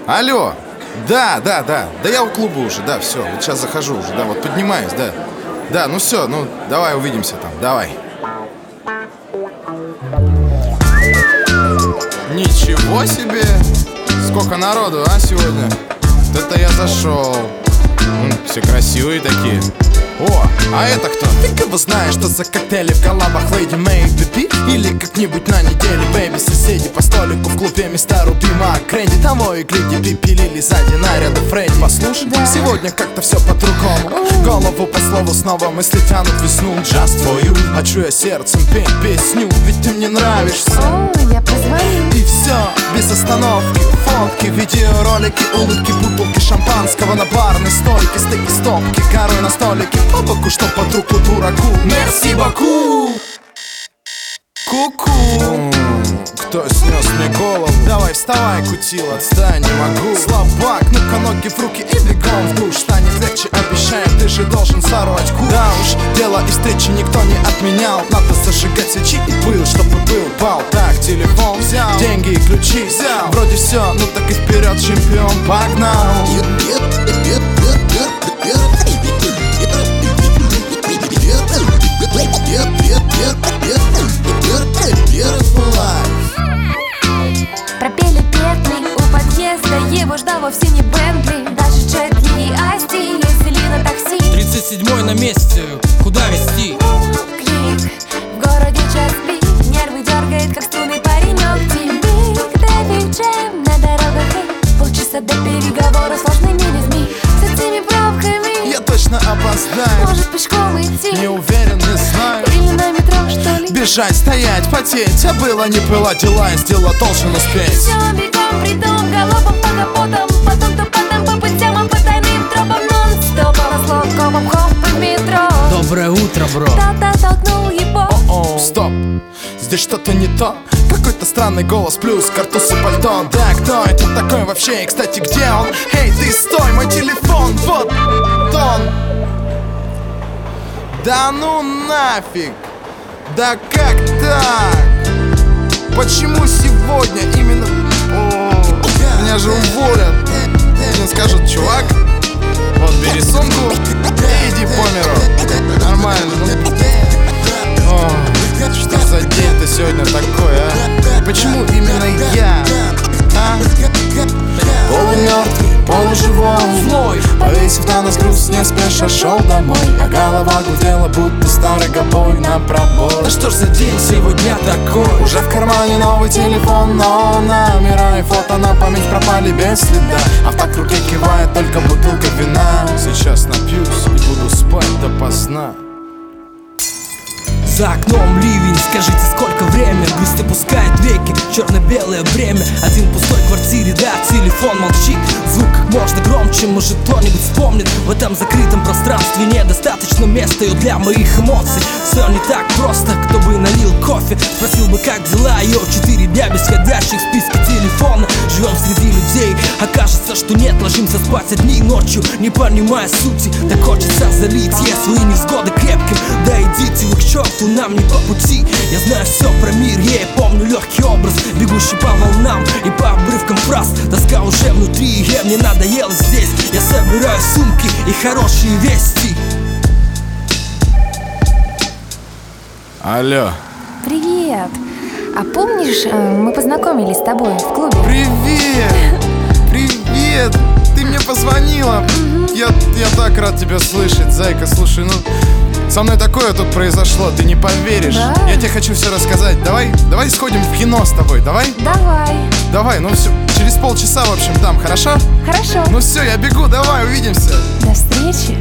Алло. Да, я у клуба уже, да, все, вот сейчас захожу уже, да, вот поднимаюсь, да. Да, ну все, ну давай увидимся там, давай. Ничего себе! Сколько народу, а, сегодня? Это я зашел. Все красивые такие. О, а это кто? Ты кого знаешь, что за коктейли в головах Lady May Baby? Или как-нибудь на неделе, бэйби. Соседи по столику в клубе места Рубима Кренди. Того и гляди, пипелили сзади наряды Фредди. Послушай, да. Сегодня как-то все по-другому. Голову по слову снова мысли тянут весну. Just for you. Хочу я сердцем петь песню, ведь ты мне нравишься. О, я позвоню. И все, без остановки. Фотки, видеоролики, улыбки, бутылки шампанского на барной стойке. Стейки, стопки, горой на столике. По боку, что под руку дураку. Мерси боку. Ку-ку. Кто снес мне голову? Давай вставай, кутила. Отстань, не могу. Слабак, ну-ка ноги в руки и бегом в душ. Станет легче, обещаю, ты же должен сорвать куш. Да уж, дело и встречи никто не отменял. Надо зажигать свечи и пыл, чтобы был бал. Так, телефон взял, деньги и ключи взял. Вроде все, ну так и вперед, чемпион, погнал. Пропели петли у подъезда, его ждал вовсе не Бентли. Даже Джетли и Асти ездили на такси. 37-й на месте, куда везти? Клик, в городе час пик, нервы дергает, как струны паренек. Тимик, Дэвид Джем на дорогах, полчаса до переговора сложными людьми. С этими пробками Я точно опоздаю. может пешком идти. Не уверен, не знаю. Или на метро, что ли? Бежать, стоять, потеть, а было не было, дела я сделал, должен успеть. Все бегом, придом, галопом по капотам, потом топотом по путям, а по тайным тропам нон-стопом, слоковым хоп в метро. Доброе утро, бро. Кто-то толкнул его. О, стоп, здесь что-то не то. Какой-то странный голос плюс картуз и пальто. Да, кто это такой вообще? И, кстати, где он? Эй, ты стой, мой телефон, вот он. Да ну нафиг. Да как так? Почему сегодня именно... О, меня же уволят. Мне скажут, чувак, вот бери сумку и иди по миру. Нормально, ну. О, что за день-то сегодня такой, а? Почему именно я? А? Полумертвый, полуживой, злой, повесив на нас груз, не спеша шел домой. А голова гудела, будто старый гобой на пробой. Да что ж за день сегодня такой? Уже в кармане новый телефон, но номера и фото на память пропали без следа. Авто к руке кивает только бутылка вина. Сейчас напьюсь и буду спать допоздна. За окном ливень, скажите, сколько время? Грусть опускает веки, черно-белое бремя. Один в пустой квартире, да, телефон молчит. Звук как можно громче, может кто-нибудь вспомнит. В этом закрытом пространстве недостаточно места и для моих эмоций. Все не так просто, кто бы налил кофе, спросил бы, как дела, йо, 4 дня без входящих в списке телефона. Живем среди людей, окажется, что нет, ложимся спать одни ночью, не понимая сути. Так хочется залить я свои невзгоды крепким. Да идите вы к черту, нам не по пути. Я знаю все про мир, я помню легкий образ, бегущий по волнам и по обрывкам фраз. Тоска уже внутри, мне надоело здесь. Я собираю сумки и хорошие вести. Алло. Привет. А помнишь, мы познакомились с тобой в клубе? Привет! Привет! Ты мне позвонила. Я так рад тебя слышать, зайка. Слушай, ну со мной такое тут произошло, ты не поверишь. Да? Я тебе хочу все рассказать. Давай сходим в кино с тобой, давай? Давай. Ну все, через полчаса, в общем, там, хорошо? Хорошо. Ну все, я бегу, давай, увидимся. До встречи.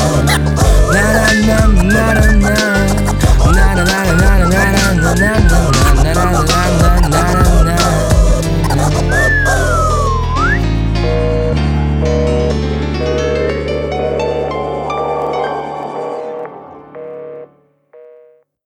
На